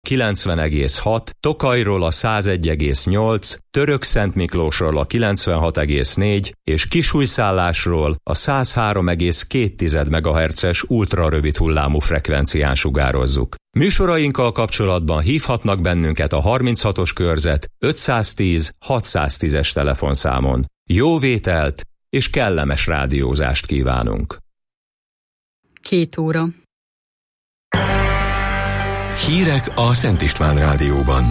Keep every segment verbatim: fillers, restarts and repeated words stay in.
kilencven egész hat, Tokajról a százegy egész nyolc, Törökszentmiklósról a kilencvenhat egész négy és Kisújszállásról a száz három egész két megahertzes ultrarövid hullámú frekvencián sugározzuk. Műsorainkkal kapcsolatban hívhatnak bennünket a harminchatos körzet ötszáztíz hatszáztízes telefonszámon. Jó vételt és kellemes rádiózást kívánunk! Két óra. Hírek a Szent István Rádióban.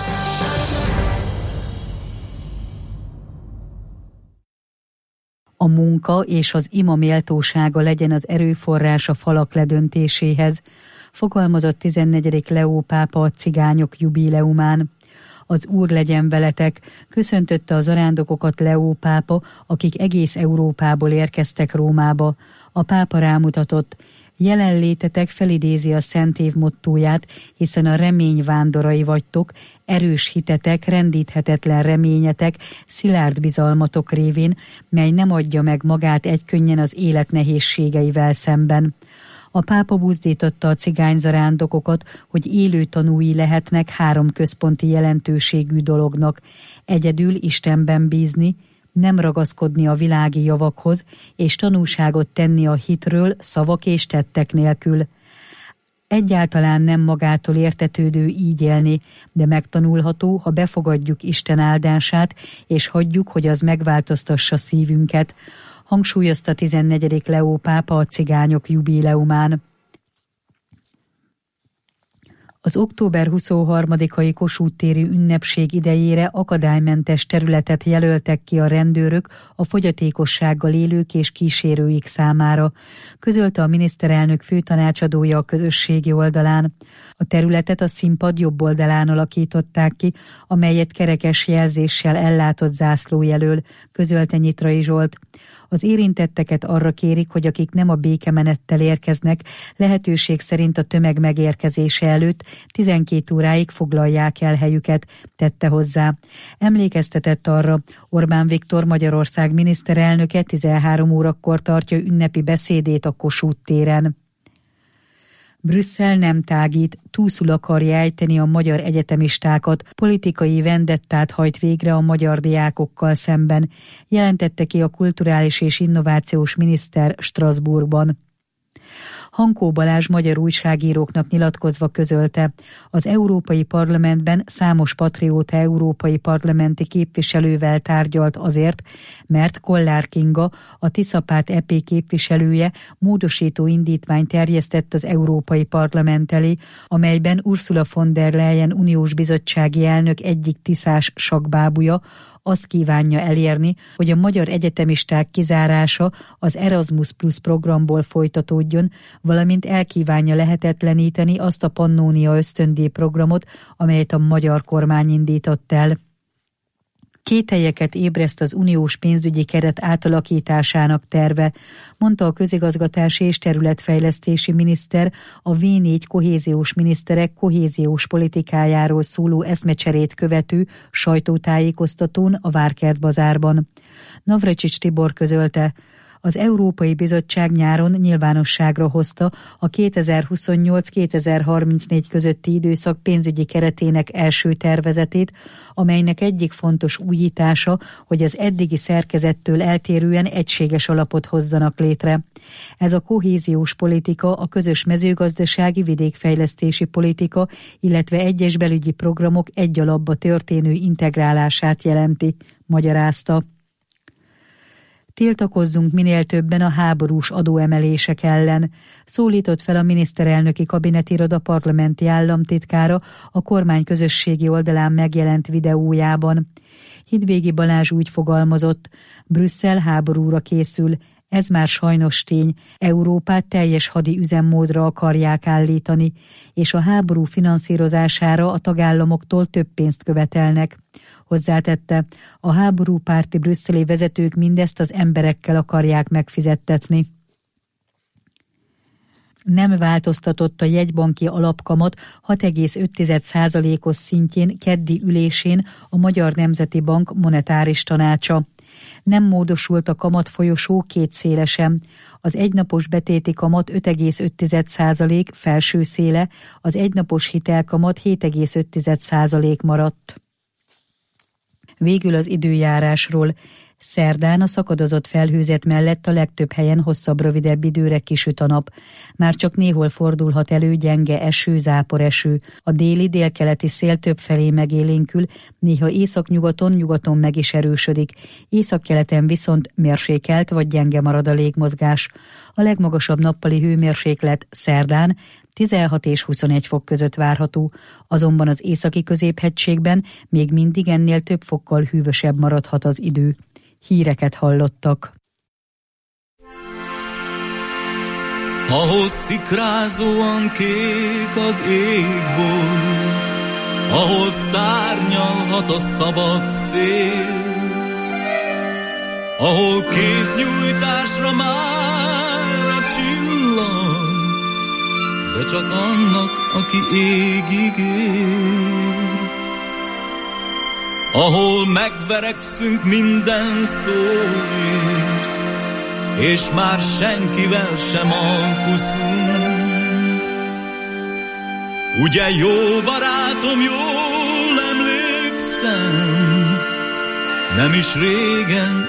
A munka és az ima méltósága legyen az erőforrás a falak ledöntéséhez, fogalmazott tizennegyedik Leó pápa a cigányok jubileumán. Az Úr legyen veletek, köszöntötte a zarándokokat Leó pápa, akik egész Európából érkeztek Rómába. A pápa rámutatott: jelenlétetek felidézi a Szent Év mottóját, hiszen a remény vándorai vagytok, erős hitetek, rendíthetetlen reményetek, szilárd bizalmatok révén, mely nem adja meg magát egykönnyen az élet nehézségeivel szemben. A pápa buzdította a cigányzarándokokat, hogy élő tanúi lehetnek három központi jelentőségű dolognak: egyedül Istenben bízni, nem ragaszkodni a világi javakhoz, és tanúságot tenni a hitről szavak és tettek nélkül. Egyáltalán nem magától értetődő így élni, de megtanulható, ha befogadjuk Isten áldását, és hagyjuk, hogy az megváltoztassa szívünket, hangsúlyozta tizennegyedik Leó pápa a cigányok jubileumán. Az október huszonharmadikai Kossuth téri ünnepség idejére akadálymentes területet jelöltek ki a rendőrök a fogyatékossággal élők és kísérőik számára, közölte a miniszterelnök főtanácsadója a közösségi oldalán. A területet a színpad jobb oldalán alakították ki, amelyet kerekes jelzéssel ellátott zászló jelöl, közölte Nyitrai Zsolt. Az érintetteket arra kérik, hogy akik nem a békemenettel érkeznek, lehetőség szerint a tömeg megérkezése előtt tizenkét óráig foglalják el helyüket, tette hozzá. Emlékeztetett arra, Orbán Viktor Magyarország miniszterelnöke tizenhárom órakor tartja ünnepi beszédét a Kossuth téren. Brüsszel nem tágít, túlszul akarja ejteni a magyar egyetemistákat, politikai vendettát hajt végre a magyar diákokkal szemben, jelentette ki a kulturális és innovációs miniszter Strasbourgban. Hankó Balázs magyar újságíróknak nyilatkozva közölte: az Európai Parlamentben számos patrióta európai parlamenti képviselővel tárgyalt azért, mert Kollár Kinga, a Tiszapárt é pé képviselője módosító indítványt terjesztett az Európai Parlament elé, amelyben Ursula von der Leyen uniós bizottsági elnök egyik tiszás sakkbábúja azt kívánja elérni, hogy a magyar egyetemisták kizárása az Erasmus Plus programból folytatódjon, valamint elkívánja lehetetleníteni azt a Pannónia ösztöndíj programot, amelyet a magyar kormány indított el. Kételyeket ébreszt az uniós pénzügyi keret átalakításának terve, mondta a közigazgatási és területfejlesztési miniszter a vé négy kohéziós miniszterek kohéziós politikájáról szóló eszmecserét követő sajtótájékoztatón a Várkert bazárban. Navracsics Tibor közölte: az Európai Bizottság nyáron nyilvánosságra hozta a kétezer-huszonnyolc kétezer-harmincnégy közötti időszak pénzügyi keretének első tervezetét, amelynek egyik fontos újítása, hogy az eddigi szerkezettől eltérően egységes alapot hozzanak létre. Ez a kohéziós politika, a közös mezőgazdasági vidékfejlesztési politika, illetve egyes belügyi programok egy alapba történő integrálását jelenti, magyarázta. Tiltakozzunk minél többen a háborús adóemelések ellen, szólított fel a miniszterelnöki kabinetiroda parlamenti államtitkára a kormány közösségi oldalán megjelent videójában. Hidvégi Balázs úgy fogalmazott: Brüsszel háborúra készül, ez már sajnos tény, Európát teljes hadi üzemmódra akarják állítani, és a háború finanszírozására a tagállamoktól több pénzt követelnek. Hozzátette, a háborúpárti brüsszeli vezetők mindezt az emberekkel akarják megfizettetni. Nem változtatott a jegybanki alapkamat hat egész öt százalékos szintjén keddi ülésén a Magyar Nemzeti Bank monetáris tanácsa. Nem módosult a kamatfolyosó két széle sem. Az egynapos betéti kamat öt egész öt százalék felső széle, az egynapos hitelkamat hét egész öt százalék maradt. Végül az időjárásról. Szerdán a szakadozott felhőzet mellett a legtöbb helyen hosszabb-rövidebb időre kisüt a nap. Már csak néhol fordulhat elő gyenge eső, záporeső. A déli-délkeleti szél többfelé megélénkül, néha északnyugaton, nyugaton meg is erősödik. Északkeleten viszont mérsékelt vagy gyenge marad a légmozgás. A legmagasabb nappali hőmérséklet szerdán tizenhat és huszonegy fok között várható, azonban az északi középhegységben még mindig ennél több fokkal hűvösebb maradhat az idő. Híreket hallottak. Ahol szikrázóan kék az égbolt, ahol szárnyalhat a szabad szél, ahol kéznyújtásra már a csillag, de csak annak, aki égig ér. Ahol megverekszünk minden szóért, és már senkivel sem alkuszunk. Ugye jó barátom, jól emlékszem, nem is régen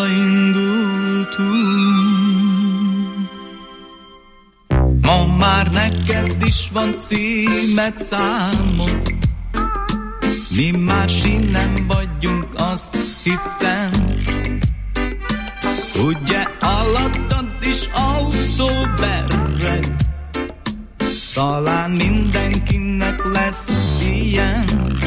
odaindultunk. Ma már neked is van címed, számod, mi más innen vagyunk, azt hiszem. Ugye alattad is autó berreg, talán mindenkinek lesz ilyen.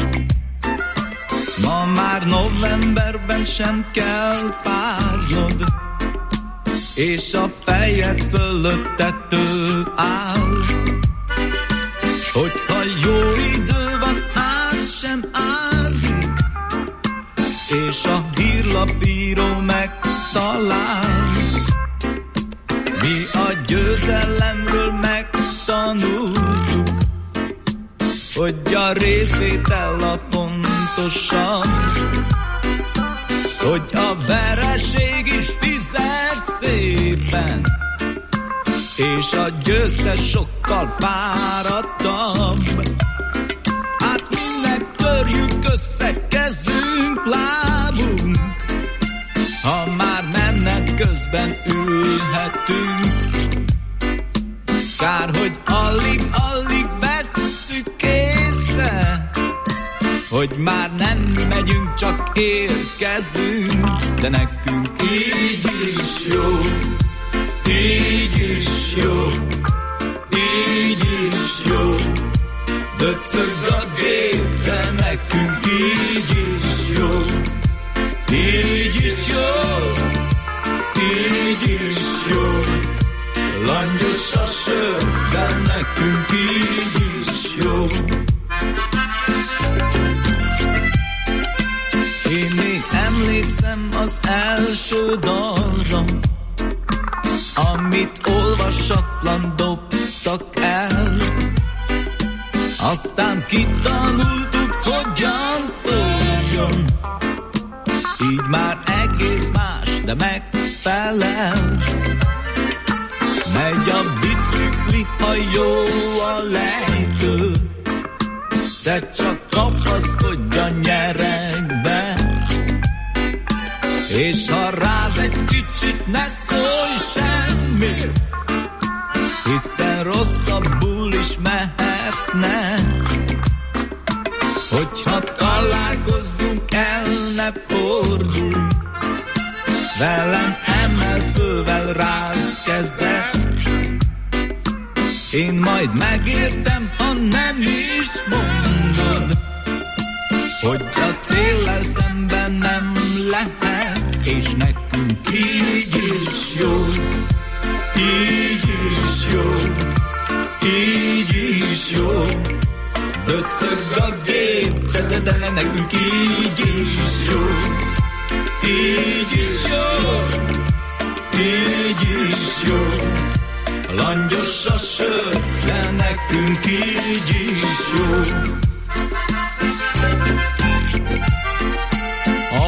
Ma már novemberben sem kell fáznod, és a fejed fölött tető áll. S hogyha jó idő van, át sem ázik, és a hírlapíró megtalál. Mi a győzelemről megtanultuk, hogy a részvétel a fontosabb, hogy a vereség is fizet szépen, és a győztes sokkal fáradtabb. Hát minek törjük össze kezünk, lábunk, ha már menet közben ülhetünk. Kár, hogy alig-alig vesszük észre, hogy már nem megyünk, csak érkezünk. De nekünk így is jó, így is jó, így is jó. Döcög a gép, de nekünk így is jó, így is jó, így is jó. Langyos a sör, de nekünk így is jó. Én még emlékszem az első dalra, amit olvasatlan dobtak el. Aztán kitanultuk, hogyan szóljon, így már egész más, de megfelel. Megy a bicikli, ha jó a lejtő, de csak kapaszkodj a nyeregbe. És ha ráz egy kicsit, ne szólj semmit, hiszen rosszabbul is mehetne. Hogyha találkozzunk, el ne fordulj, velem emelt fővel ráz kezet. Én majd megértem, ha nem is mondod, hogy a széllel szemben nem lehet, és nekünk így is jó, így is jó, így is jó. Döcög a gép, de, de, de nekünk így is jó, így is jó, így is jó. Langyos a sör, de nekünk így is jó. Ahol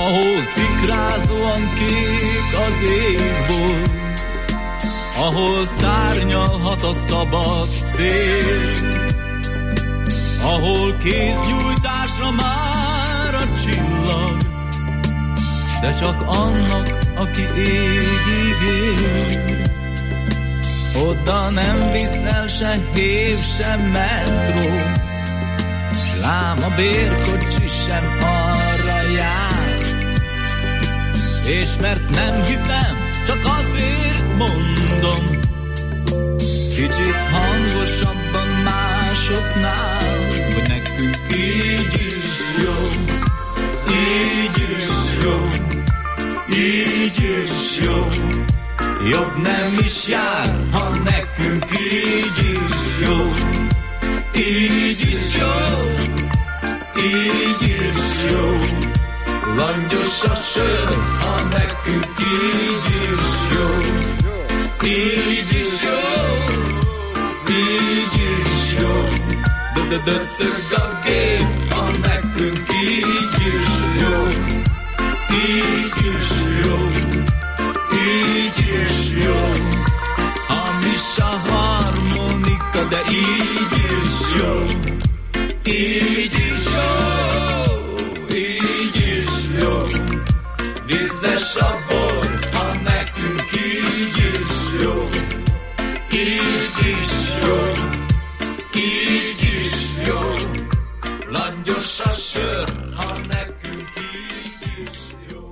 szikrázóan kék az égbolt, ahol szárnyalhat a szabad szél, ahol kéznyújtásra már a csillag, de csak annak, aki égig ér. Oda nem viszel se hév, se metró, s lám a bérkocsi sem arra jár. És mert nem hiszem, csak azért mondom, kicsit hangosabban másoknál, hogy nekünk így is jó, így is jó, így is jó. Jobb nem is jár, ha nekünk így is jó, így is jó, így is jó. Langyos a sör, ha nekünk így is jó, így is jó, így is jó. Dödödöcög a gép, ha nekünk így is jó, így is jó, így is jó. Hamis a harmonika, de így is jó, így is jó, így is jó. Vízes a bor, ha nekünk így is jó, így is jó, így is jó. Langyos a sör, ha nekünk így is jó.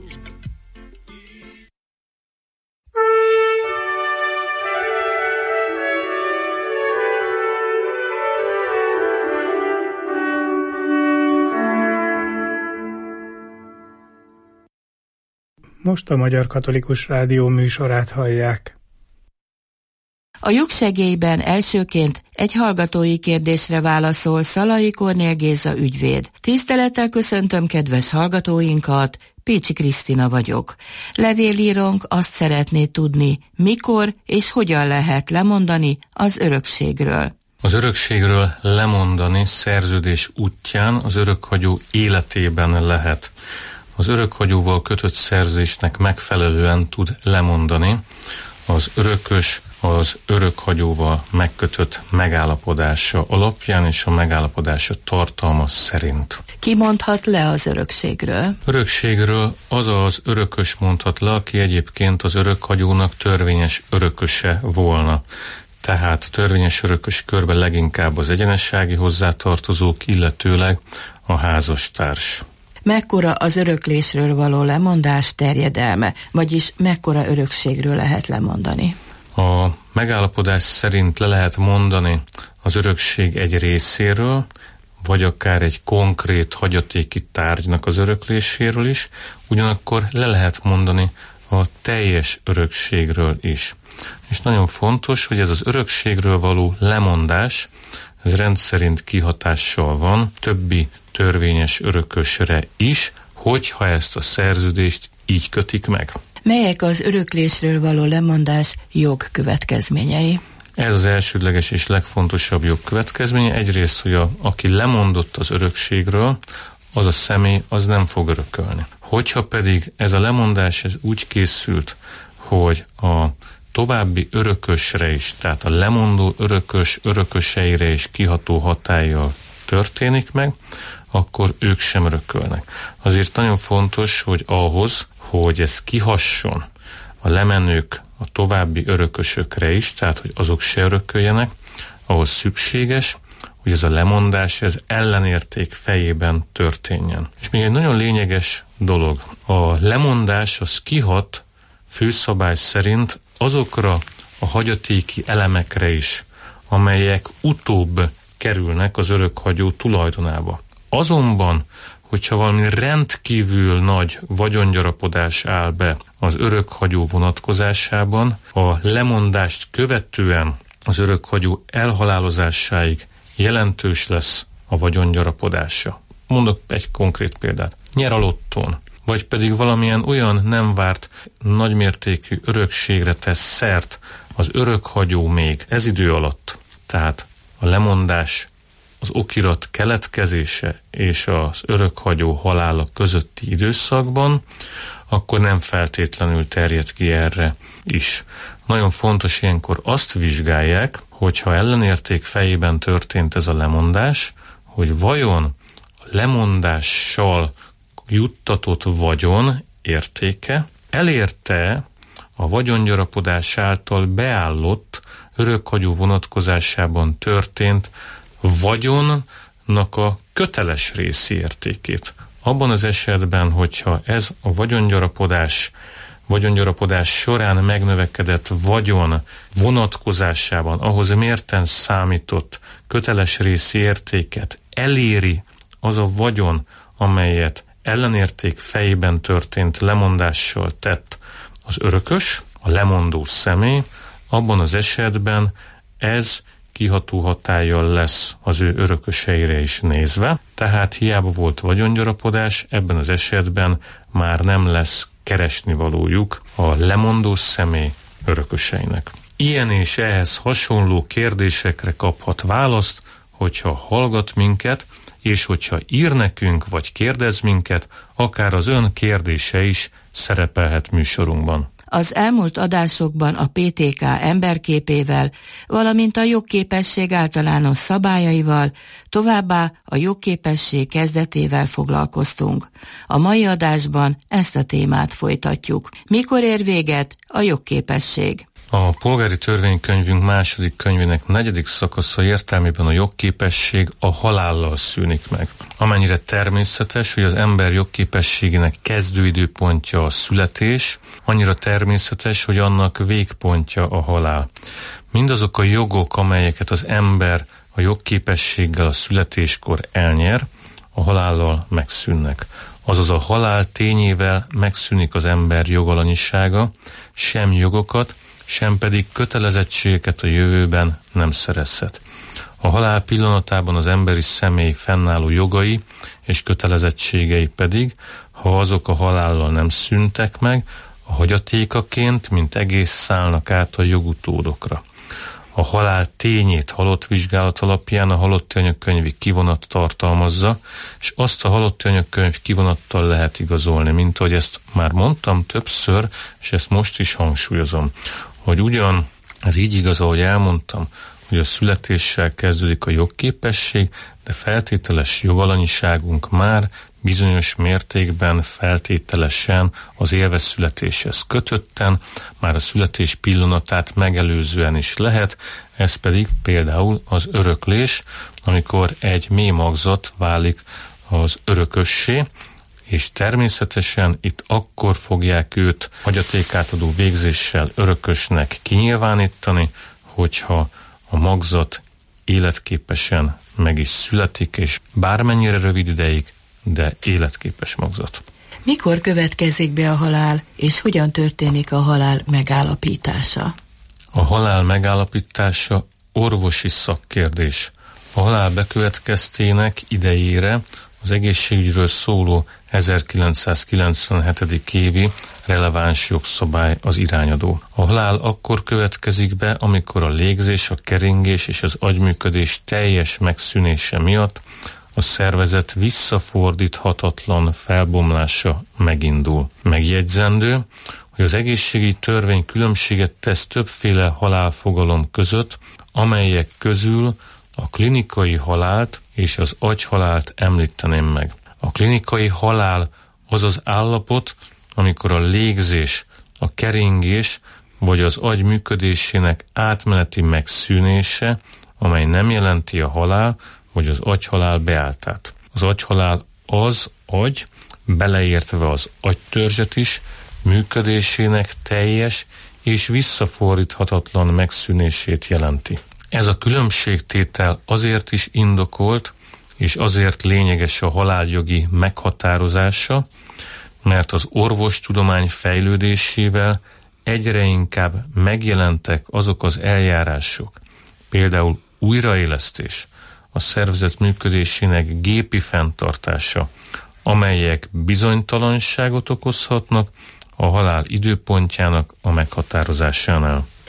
Most a Magyar Katolikus Rádió műsorát hallják. A Jogsegélyben elsőként egy hallgatói kérdésre válaszol Szalai Kornél Géza ügyvéd. Tisztelettel köszöntöm kedves hallgatóinkat, Pécsi Krisztina vagyok. Levélírónk azt szeretné tudni, mikor és hogyan lehet lemondani az örökségről. Az örökségről lemondani szerződés útján az örökhagyó életében lehet. Az örökhagyóval kötött szerzésnek megfelelően tud lemondani az örökös az örökhagyóval megkötött megállapodása alapján és a megállapodása tartalma szerint. Ki mondhat le az örökségről? Örökségről az az örökös mondhat le, aki egyébként az örökhagyónak törvényes örököse volna. Tehát törvényes örökös körben leginkább az egyenessági hozzátartozók, illetőleg a házastárs. Mekkora az öröklésről való lemondás terjedelme, vagyis mekkora örökségről lehet lemondani? A megállapodás szerint le lehet mondani az örökség egy részéről, vagy akár egy konkrét hagyatéki tárgynak az örökléséről is, ugyanakkor le lehet mondani a teljes örökségről is. És nagyon fontos, hogy ez az örökségről való lemondás, ez rendszerint kihatással van többi törvényes örökösre is, hogyha ezt a szerződést így kötik meg. Melyek az öröklésről való lemondás jogkövetkezményei? Ez az elsődleges és legfontosabb jogkövetkezménye. Egyrészt, hogy a, aki lemondott az örökségről, az a személy az nem fog örökölni. Hogyha pedig ez a lemondás ez úgy készült, hogy a további örökösre is, tehát a lemondó örökös örököseire is kiható hatállyal történik meg, akkor ők sem örökölnek. Azért nagyon fontos, hogy ahhoz, hogy ez kihasson a lemenők a további örökösökre is, tehát hogy azok se örököljenek, ahhoz szükséges, hogy ez a lemondás ez ellenérték fejében történjen. És még egy nagyon lényeges dolog. A lemondás az kihat főszabály szerint azokra a hagyatéki elemekre is, amelyek utóbb kerülnek az örökhagyó tulajdonába. Azonban, hogyha valami rendkívül nagy vagyongyarapodás áll be az örökhagyó vonatkozásában, a lemondást követően az örökhagyó elhalálozásáig jelentős lesz a vagyongyarapodása. Mondok egy konkrét példát. Nyer a lottón, vagy pedig valamilyen olyan nem várt nagymértékű örökségre tesz szert az örökhagyó még ez idő alatt. Tehát a lemondás az okirat keletkezése és az örökhagyó halála közötti időszakban, akkor nem feltétlenül terjed ki erre is. Nagyon fontos ilyenkor azt vizsgálják, hogyha ellenérték fejében történt ez a lemondás, hogy vajon a lemondással juttatott vagyon értéke elérte a vagyongyarapodás által beállott örökhagyó vonatkozásában történt vagyonnak a köteles részi értékét. Abban az esetben, hogyha ez a vagyongyarapodás, vagyongyarapodás során megnövekedett vagyon vonatkozásában ahhoz mérten számított köteles részi értéket eléri az a vagyon, amelyet ellenérték fejében történt lemondással tett az örökös, a lemondó személy, abban az esetben ez kiható hatállyal lesz az ő örököseire is nézve, tehát hiába volt vagyongyarapodás, ebben az esetben már nem lesz keresnivalójuk a lemondó személy örököseinek. Ilyen és ehhez hasonló kérdésekre kaphat választ, hogyha hallgat minket, és hogyha ír nekünk, vagy kérdez minket, akár az ön kérdése is szerepelhet műsorunkban. Az elmúlt adásokban a pé té ká emberképével, valamint a jogképesség általános szabályaival, továbbá a jogképesség kezdetével foglalkoztunk. A mai adásban ezt a témát folytatjuk. Mikor ér véget a jogképesség? A polgári törvénykönyvünk második könyvének negyedik szakasza értelmében a jogképesség a halállal szűnik meg. Amennyire természetes, hogy az ember jogképességének kezdőidőpontja a születés, annyira természetes, hogy annak végpontja a halál. Mindazok a jogok, amelyeket az ember a jogképességgel a születéskor elnyer, a halállal megszűnnek. Azaz a halál tényével megszűnik az ember jogalanyisága, sem jogokat, sem pedig kötelezettségeket a jövőben nem szerezhet. A halál pillanatában az emberi személy fennálló jogai és kötelezettségei pedig, ha azok a halállal nem szűntek meg, a hagyatékaként, mint egész szállnak át a jogutódokra. A halál tényét halott vizsgálat alapján a halotti anyagkönyvi kivonat tartalmazza, és azt a halotti anyagkönyv kivonattal lehet igazolni, mint ahogy ezt már mondtam többször, és ezt most is hangsúlyozom, hogy ugyan ez így igaz, ahogy elmondtam, hogy a születéssel kezdődik a jogképesség, de feltételes jogalanyiságunk már bizonyos mértékben feltételesen az élve születéshez kötötten, már a születés pillanatát megelőzően is lehet, ez pedig például az öröklés, amikor egy mély magzat válik az örökössé, és természetesen itt akkor fogják őt hagyatékátadó végzéssel örökösnek kinyilvánítani, hogyha a magzat életképesen meg is születik, és bármennyire rövid ideig, de életképes magzat. Mikor következik be a halál, és hogyan történik a halál megállapítása? A halál megállapítása orvosi szakkérdés. A halál bekövetkeztének idejére az egészségügyről szóló ezerkilencszázkilencvenhetedik évi releváns jogszabály az irányadó. A halál akkor következik be, amikor a légzés, a keringés és az agyműködés teljes megszűnése miatt a szervezet visszafordíthatatlan felbomlása megindul. Megjegyzendő, hogy az egészségügyi törvény különbséget tesz többféle halálfogalom között, amelyek közül a klinikai halált és az agyhalált említeném meg. A klinikai halál az az állapot, amikor a légzés, a keringés vagy az agy működésének átmeneti megszűnése, amely nem jelenti a halál vagy az agyhalál beálltát. Az agyhalál az agy, beleértve az agytörzset is, működésének teljes és visszafordíthatatlan megszűnését jelenti. Ez a különbségtétel azért is indokolt, és azért lényeges a haláljogi meghatározása, mert az orvostudomány fejlődésével egyre inkább megjelentek azok az eljárások, például újraélesztés, a szervezet működésének gépi fenntartása, amelyek bizonytalanságot okozhatnak a halál időpontjának a meghatározásánál.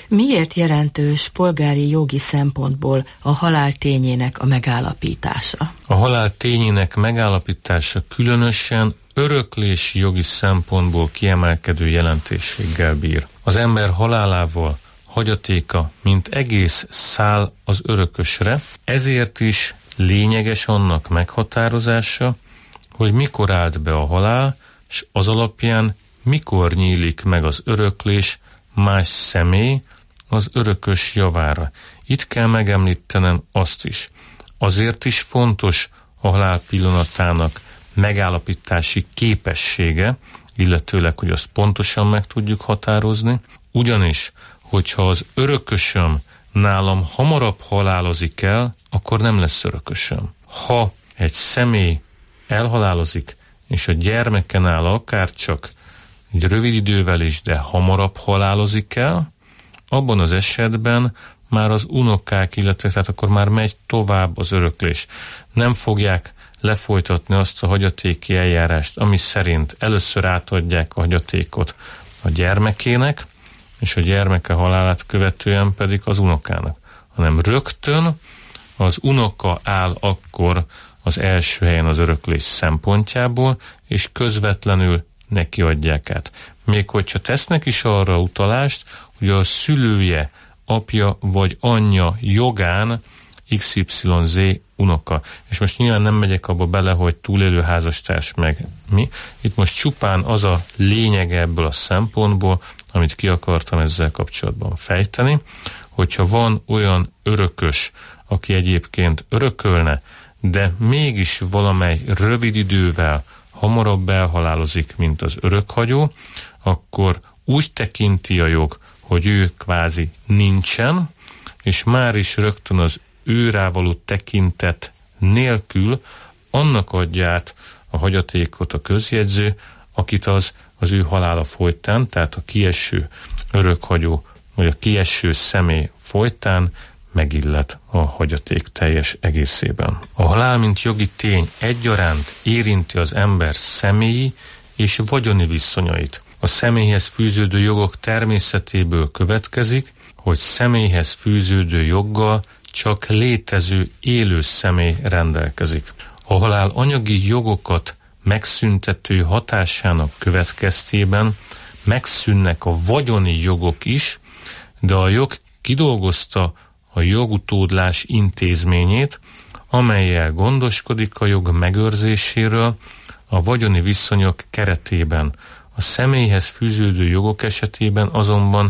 Miért jelentős polgári jogi szempontból a halál tényének a megállapítása? A halál tényének megállapítása különösen öröklési jogi szempontból kiemelkedő jelentőséggel bír. Az ember halálával hagyatéka mint egész száll az örökösre, ezért is lényeges annak meghatározása, hogy mikor állt be a halál, és az alapján mikor nyílik meg az öröklés más személy az örökös javára. Itt kell megemlítenem azt is. Azért is fontos a halál pillanatának megállapítási képessége, illetőleg, hogy azt pontosan meg tudjuk határozni, ugyanis, hogyha az örökösöm nálam hamarabb halálozik el, akkor nem lesz örökösöm. Ha egy személy elhalálozik, és a gyermeken akár csak egy rövid idővel is, de hamarabb halálozik el, abban az esetben már az unokák, illetve tehát akkor már megy tovább az öröklés. Nem fogják lefolytatni azt a hagyatéki eljárást, ami szerint először átadják a hagyatékot a gyermekének, és a gyermeke halálát követően pedig az unokának, hanem rögtön az unoka áll akkor az első helyen az öröklés szempontjából, és közvetlenül neki adják át. Még hogyha tesznek is arra utalást, hogy a szülője, apja vagy anyja jogán iksz ipszilon zé unoka. És most nyilván nem megyek abba bele, hogy túlélő házastárs meg mi. Itt most csupán az a lényege ebből a szempontból, amit ki akartam ezzel kapcsolatban fejteni, hogyha van olyan örökös, aki egyébként örökölne, de mégis valamely rövid idővel hamarabb elhalálozik, mint az örökhagyó, akkor úgy tekinti a jog, hogy ő kvázi nincsen, és már is rögtön az ő rávaló tekintet nélkül annak adja át a hagyatékot a közjegyző, akit az az ő halála folytán, tehát a kieső örökhagyó, vagy a kieső személy folytán megillet a hagyaték teljes egészében. A halál, mint jogi tény egyaránt érinti az ember személyi és vagyoni viszonyait. A személyhez fűződő jogok természetéből következik, hogy személyhez fűződő joggal csak létező élő személy rendelkezik. A halál anyagi jogokat megszüntető hatásának következtében megszűnnek a vagyoni jogok is, de a jog kidolgozta a jogutódlás intézményét, amellyel gondoskodik a jog megőrzéséről a vagyoni viszonyok keretében. A személyhez fűződő jogok esetében azonban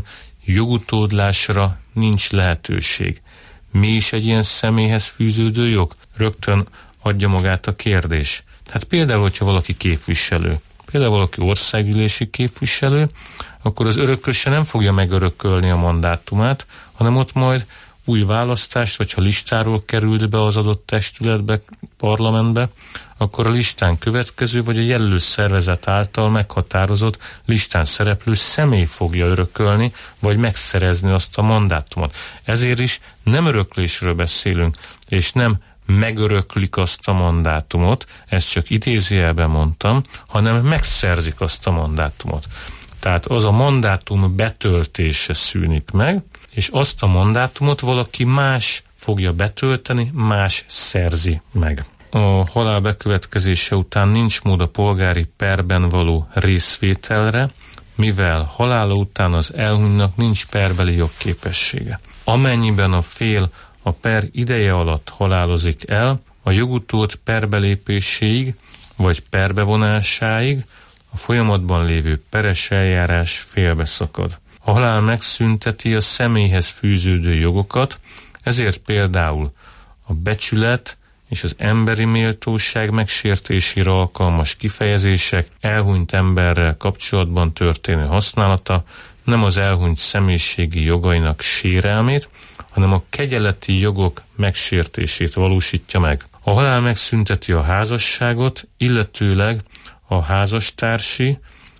jogutódlásra nincs lehetőség. Mi is egy ilyen személyhez fűződő jog? Rögtön adja magát a kérdés. Tehát például, hogyha valaki képviselő, például valaki országgyűlési képviselő, akkor az örököse nem fogja megörökölni a mandátumát, hanem ott majd új választást, vagy ha listáról került be az adott testületbe, parlamentbe, akkor a listán következő, vagy a jelölő szervezet által meghatározott listán szereplő személy fogja örökölni, vagy megszerezni azt a mandátumot. Ezért is nem öröklésről beszélünk, és nem megöröklik azt a mandátumot, ezt csak idézőjelben mondtam, hanem megszerzik azt a mandátumot. Tehát az a mandátum betöltése szűnik meg, és azt a mandátumot valaki más fogja betölteni, más szerzi meg. A halál bekövetkezése után nincs mód a polgári perben való részvételre, mivel halála után az elhunytnak nincs perbeli jogképessége. Amennyiben a fél a per ideje alatt halálozik el, a jogutód perbelépéséig vagy perbevonásáig a folyamatban lévő peres eljárás félbeszakad. A halál megszünteti a személyhez fűződő jogokat, ezért például a becsület és az emberi méltóság megsértésére alkalmas kifejezések elhunyt emberrel kapcsolatban történő használata nem az elhunyt személyiségi jogainak sérelmét, hanem a kegyeleti jogok megsértését valósítja meg. A halál megszünteti a házasságot, illetőleg a házastársi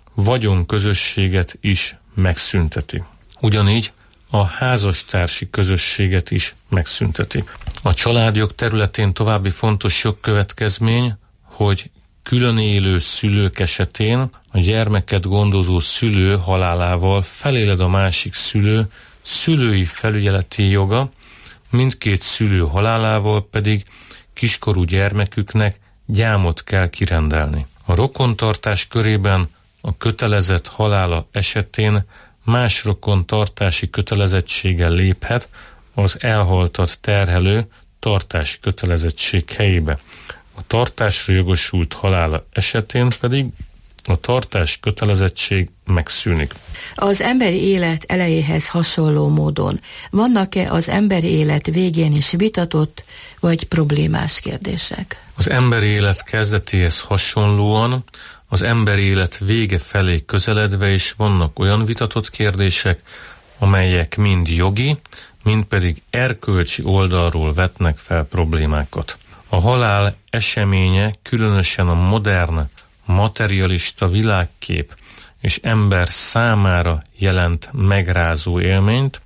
vagyonközösséget is megszünteti. Ugyanígy a házastársi közösséget is megszünteti. A családjog területén további fontos jogkövetkezmény, hogy külön élő szülők esetén a gyermeket gondozó szülő halálával feléled a másik szülő szülői felügyeleti joga, mindkét szülő halálával pedig kiskorú gyermeküknek gyámot kell kirendelni. A rokontartás körében a kötelezett halála esetén más rokontartási kötelezettséggel léphet az elhaltat terhelő tartási kötelezettség helyébe. A tartásra jogosult halála esetén pedig a tartás kötelezettség megszűnik. Az emberi élet elejéhez hasonló módon vannak-e az emberi élet végén is vitatott vagy problémás kérdések? Az emberi élet kezdetéhez hasonlóan az emberi élet vége felé közeledve is vannak olyan vitatott kérdések, amelyek mind jogi, mind pedig erkölcsi oldalról vetnek fel problémákat. A halál eseménye különösen a modern, materialista világkép és ember számára jelent megrázó élményt,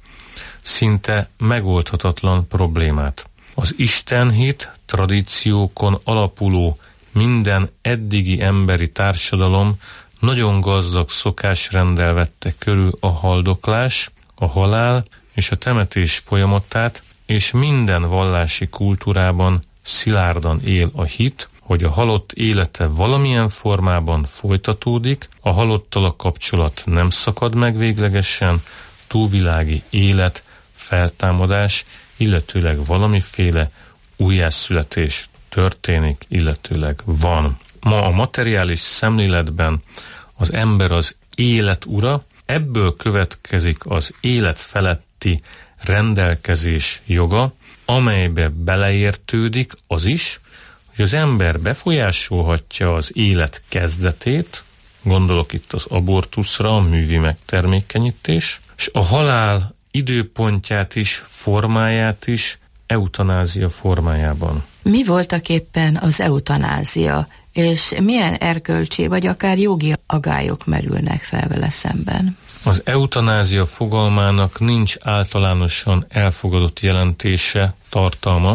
szinte megoldhatatlan problémát. Az istenhit tradíciókon alapuló minden eddigi emberi társadalom nagyon gazdag szokásrenddel vette körül a haldoklás, a halál és a temetés folyamatát, és minden vallási kultúrában szilárdan él a hit, hogy a halott élete valamilyen formában folytatódik, a halottal a kapcsolat nem szakad meg véglegesen, túlvilági élet, feltámadás, illetőleg valamiféle újjászületés történik, illetőleg van. Ma a materiális szemléletben az ember az élet ura, ebből következik az élet feletti rendelkezés joga, amelybe beleértődik az is, hogy az ember befolyásolhatja az élet kezdetét, gondolok itt az abortuszra, a művi megtermékenyítés, és a halál időpontját is, formáját is eutanázia formájában. Mi voltak éppen az eutanázia, és milyen erkölcsi vagy akár jogi agályok merülnek fel vele szemben? Az eutanázia fogalmának nincs általánosan elfogadott jelentése, tartalma.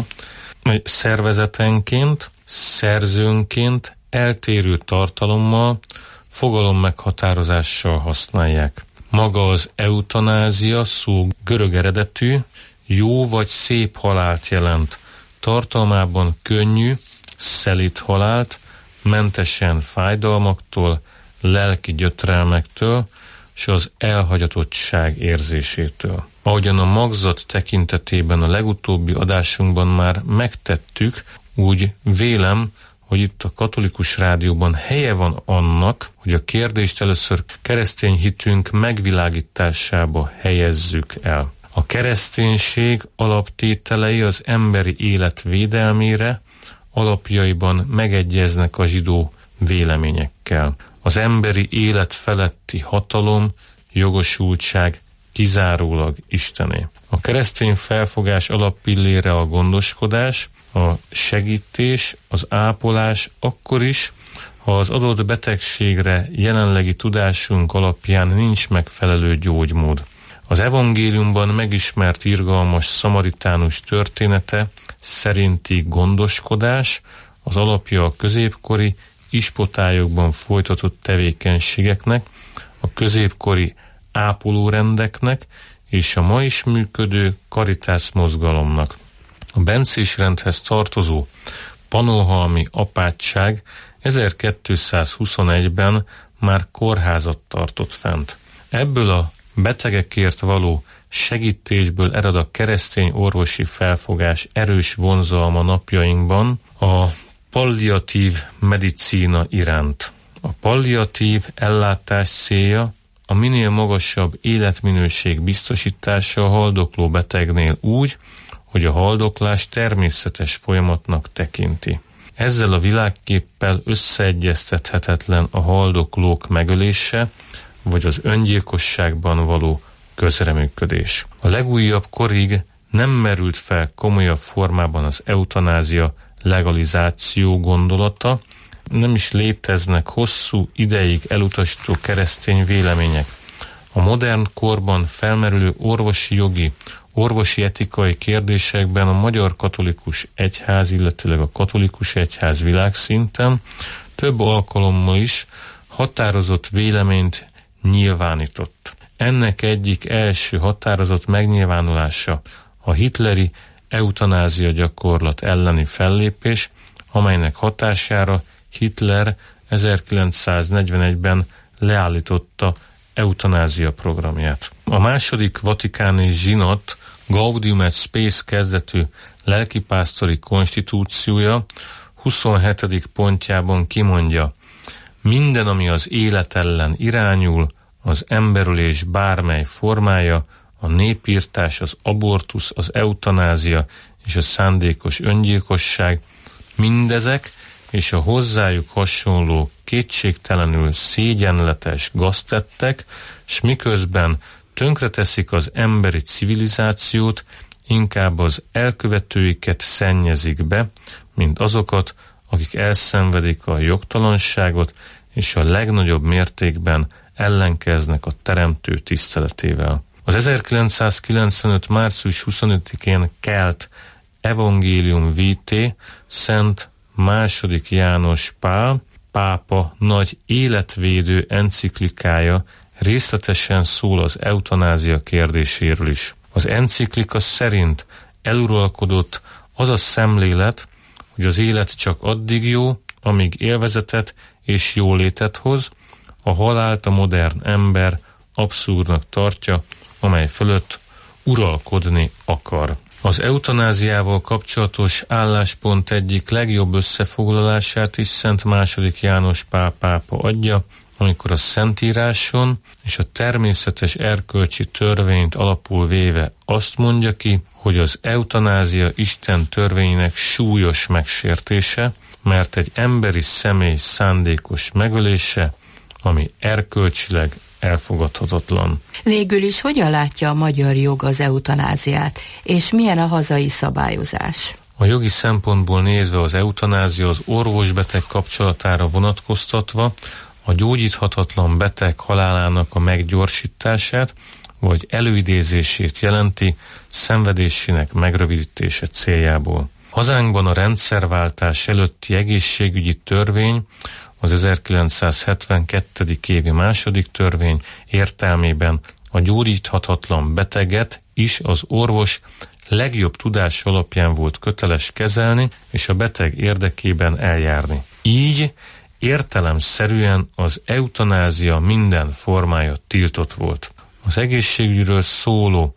Szervezetenként, szerzőnként eltérő tartalommal, fogalom meghatározással használják. Maga az eutanázia szó görög eredetű, jó vagy szép halált jelent. Tartalmában könnyű, szelíd halált, mentesen fájdalmaktól, lelki gyötrelmektől, és az elhagyatottság érzésétől. Ahogyan a magzat tekintetében a legutóbbi adásunkban már megtettük, úgy vélem, hogy itt a Katolikus Rádióban helye van annak, hogy a kérdést először keresztény hitünk megvilágításába helyezzük el. A kereszténység alaptételei az emberi élet védelmére alapjaiban megegyeznek a zsidó véleményekkel. Az emberi élet feletti hatalom, jogosultság kizárólag Istené. A keresztény felfogás alappillére a gondoskodás, a segítés, az ápolás akkor is, ha az adott betegségre jelenlegi tudásunk alapján nincs megfelelő gyógymód. Az evangéliumban megismert irgalmas szamaritánus története szerinti gondoskodás az alapja a középkori ispotályokban folytatott tevékenységeknek, a középkori ápolórendeknek és a ma is működő Caritas mozgalomnak. A bencés rendhez tartozó pannonhalmi apátság ezerkétszázhuszonegyben már kórházat tartott fent. Ebből a betegekért való segítésből ered a keresztény orvosi felfogás erős vonzalma napjainkban a palliatív medicína iránt. A palliatív ellátás célja a minél magasabb életminőség biztosítása a haldokló betegnél úgy, hogy a haldoklás természetes folyamatnak tekinti. Ezzel a világképpel összeegyeztethetetlen a haldoklók megölése, vagy az öngyilkosságban való közreműködés. A legújabb korig nem merült fel komolyabb formában az eutanázia legalizáció gondolata, nem is léteznek hosszú ideig elutasító keresztény vélemények. A modern korban felmerülő orvosi jogi, orvosi etikai kérdésekben a Magyar Katolikus Egyház, illetőleg a Katolikus Egyház világszinten több alkalommal is határozott véleményt nyilvánított. Ennek egyik első határozott megnyilvánulása a hitleri eutanázia gyakorlat elleni fellépés, amelynek hatására Hitler ezerkilencszáznegyvenegyben leállította eutanázia programját. A második vatikáni zsinat Gaudium et Spes kezdetű lelkipásztori konstitúciója huszonhetedik pontjában kimondja: minden, ami az élet ellen irányul, az emberölés bármely formája, a népírtás, az abortusz, az eutanázia és a szándékos öngyilkosság, mindezek és a hozzájuk hasonló kétségtelenül szégyenletes gaztettek, s miközben tönkreteszik az emberi civilizációt, inkább az elkövetőiket szennyezik be, mint azokat, akik elszenvedik a jogtalanságot, és a legnagyobb mértékben ellenkeznek a teremtő tiszteletével. Az ezerkilencszázkilencvenöt. március huszonötödikén kelt Evangelium Vitae Szent második János Pál pápa nagy életvédő enciklikája részletesen szól az eutanázia kérdéséről is. Az enciklika szerint eluralkodott az a szemlélet, hogy az élet csak addig jó, amíg élvezetet és jólétet hoz, a halált a modern ember abszurdnak tartja, amely fölött uralkodni akar. Az eutanáziával kapcsolatos álláspont egyik legjobb összefoglalását is Szent második János Pál pápa adja, amikor a Szentíráson és a természetes erkölcsi törvényt alapul véve azt mondja ki, hogy az eutanázia Isten törvényének súlyos megsértése, mert egy emberi személy szándékos megölése, ami erkölcsileg elfogadhatatlan. Végül is hogyan látja a magyar jog az eutanáziát, és milyen a hazai szabályozás? A jogi szempontból nézve az eutanázia az orvos-beteg kapcsolatára vonatkoztatva a gyógyíthatatlan beteg halálának a meggyorsítását vagy előidézését jelenti szenvedésének megrövidítése céljából. Hazánkban a rendszerváltás előtti egészségügyi törvény, az ezerkilencszázhetvenkettő. évi második törvény értelmében a gyógyíthatatlan beteget is az orvos legjobb tudás alapján volt köteles kezelni és a beteg érdekében eljárni. Így értelemszerűen az eutanázia minden formája tiltott volt. Az egészségügyről szóló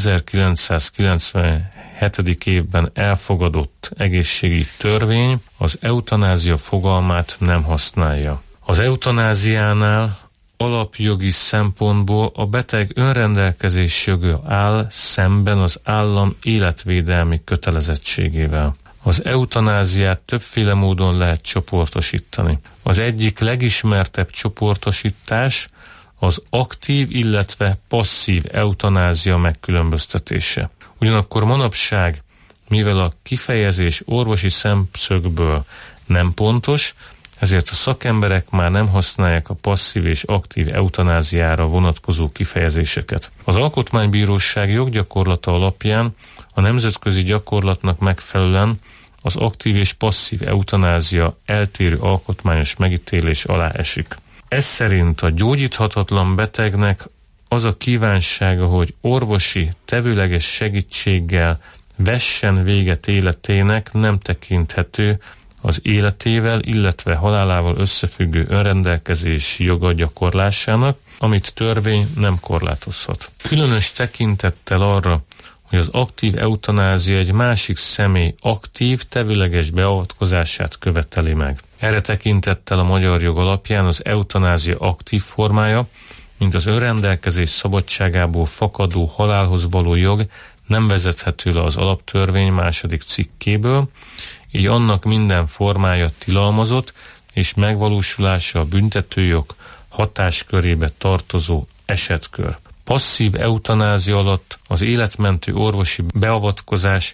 ezerkilencszázkilencvenhét. évben elfogadott egészségügyi törvény az eutanázia fogalmát nem használja. Az eutanáziánál alapjogi szempontból a beteg önrendelkezés joga áll szemben az állam életvédelmi kötelezettségével. Az eutanáziát többféle módon lehet csoportosítani. Az egyik legismertebb csoportosítás az aktív, illetve passzív eutanázia megkülönböztetése. Ugyanakkor manapság, mivel a kifejezés orvosi szemszögből nem pontos, ezért a szakemberek már nem használják a passzív és aktív eutanáziára vonatkozó kifejezéseket. Az Alkotmánybíróság joggyakorlata alapján a nemzetközi gyakorlatnak megfelelően az aktív és passzív eutanázia eltérő alkotmányos megítélés alá esik. Ez szerint a gyógyíthatatlan betegnek az a kívánsága, hogy orvosi, tevőleges segítséggel vessen véget életének, nem tekinthető az életével, illetve halálával összefüggő önrendelkezési joga gyakorlásának, amit törvény nem korlátozhat. Különös tekintettel arra, hogy az aktív eutanázia egy másik személy aktív, tevőleges beavatkozását követeli meg. Erre tekintettel a magyar jog alapján az eutanázia aktív formája, mint az önrendelkezés szabadságából fakadó halálhoz való jog nem vezethető le az alaptörvény második cikkéből, így annak minden formája tilalmazott, és megvalósulása a büntetőjog hatáskörébe tartozó esetkör. Passzív eutanázia alatt az életmentő orvosi beavatkozás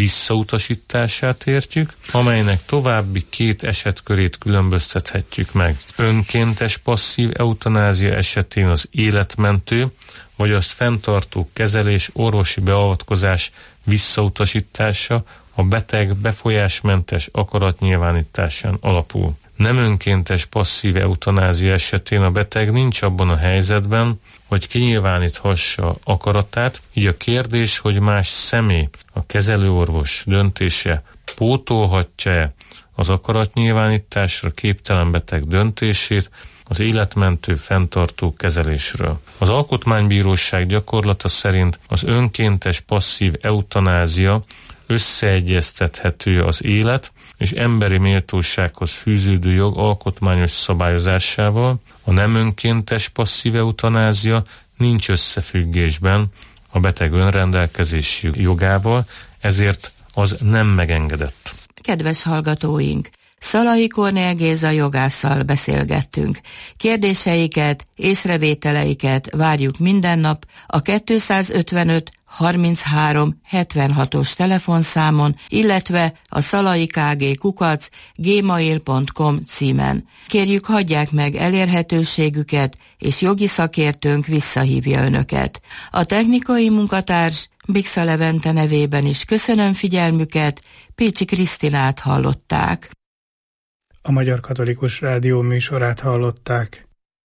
visszautasítását értjük, amelynek további két esetkörét különböztethetjük meg. Önkéntes passzív eutanázia esetén az életmentő, vagy azt fenntartó kezelés orvosi beavatkozás visszautasítása a beteg befolyásmentes akaratnyilvánításán alapul. Nem önkéntes passzív eutanázia esetén a beteg nincs abban a helyzetben, hogy kinyilváníthassa akaratát, így a kérdés, hogy más személy, a kezelőorvos döntése pótolhatja-e az akaratnyilvánításra képtelen beteg döntését az életmentő fenntartó kezelésről. Az Alkotmánybíróság gyakorlata szerint az önkéntes passzív eutanázia összeegyeztethető az élet és emberi méltósághoz fűződő jog alkotmányos szabályozásával, a nem önkéntes passzív eutanázia nincs összefüggésben a beteg önrendelkezési jogával, ezért az nem megengedett. Kedves hallgatóink! Szalai Kornél Géza jogásszal beszélgettünk. Kérdéseiket, észrevételeiket várjuk minden nap a kétszázötvenöt harminchárom hetvenhatos telefonszámon, illetve a szalaikg kukac gmail pont com címen. Kérjük, hagyják meg elérhetőségüket, és jogi szakértőnk visszahívja önöket. A technikai munkatárs Bixa Levente nevében is köszönöm figyelmüket, Pécsi Krisztinát hallották. A Magyar Katolikus Rádió műsorát hallották.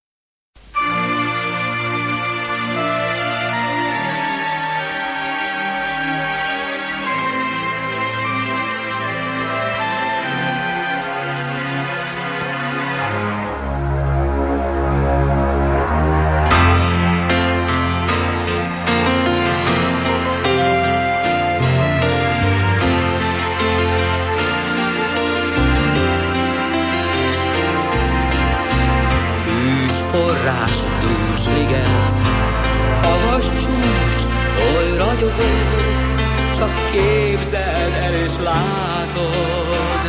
Csak képzeld el és látod,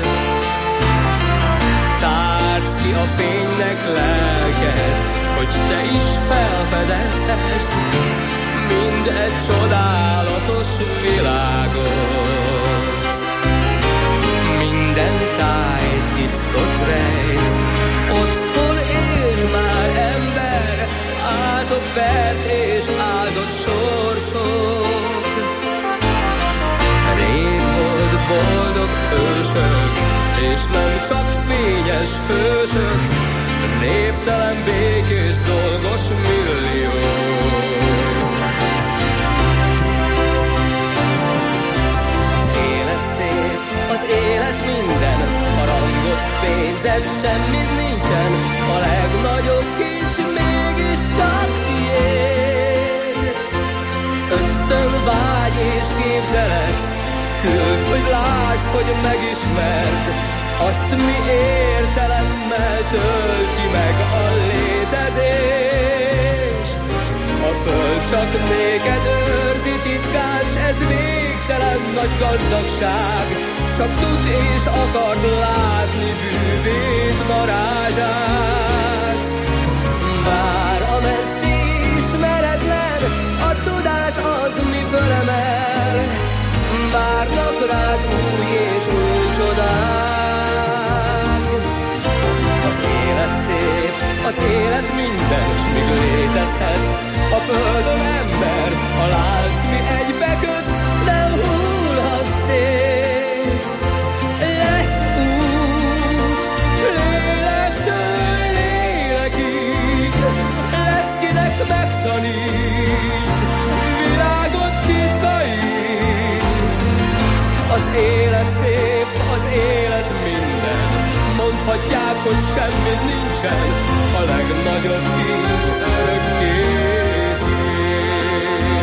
tárd ki a fénynek lelked, hogy te is felfedezhesd mind egy csodálatos világot. Minden táj titkot rejt, otthon él már ember, áldott vert és áldott sorsok. Rég volt boldog ősök, és nem csak fényes hősök, névtelen békés dolgos milliók. Az élet szép, az élet minden, harangot, pénzed, semmit nincsen, a legnagyobb kincs mégis csak tiéd. Ösztön, vágy és képzelet, küld, hogy lásd, hogy megismerd, azt mi értelemmel tölti meg a létezést. A föld csak néked őrzi titkát, s ez végtelen nagy gazdagság, csak tud és akard látni bűvét, varázsát. Bár a messzi ismeretlen, a tudás az mi fölemel, várnak rád új és új csodák. Az élet szép, az élet minden, s míg létezhet a földön ember, a lánc mi egybeköt, nem hullhat szét. Lesz út, lélektől lélekig, lesz kinek megtanítsd világot titkait. Az élet szép, az élet minden, mondhatják, hogy semmi nincsen, a legnagyobb kincs örökké tiéd.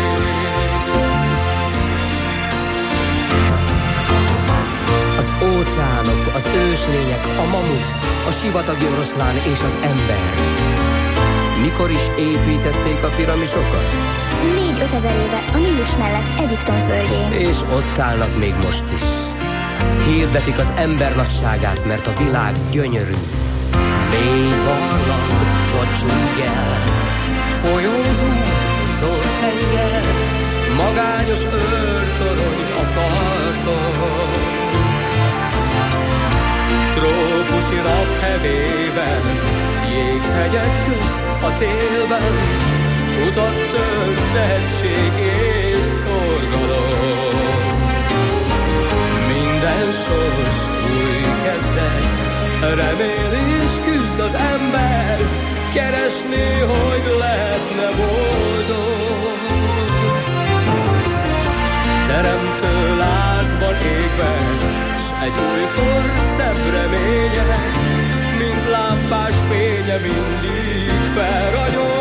Az óceánok, az őslények, a mamut, a sivatagi oroszlán és az ember. Mikor is építették a piramisokat? négy-ötezer éve a Nílus mellett Egyiptom földjén. És ott állnak még most is. Hirdetik az ember nagyságát, mert a világ gyönyörű. Mély barlang, vagy dzsungel, folyózó, zöld tenger, magányos őrtorony a parton. Trópusi naphevében, jéghegyek közt a télben, utat tört tehetség és szorgalom. minden sors új kezdet. Remél és küzd az ember, keresni, hogy lehetne boldog. Teremtő lázban égve, s egy újkor szebb reménye, mint lámpás fénye mindig felragyog.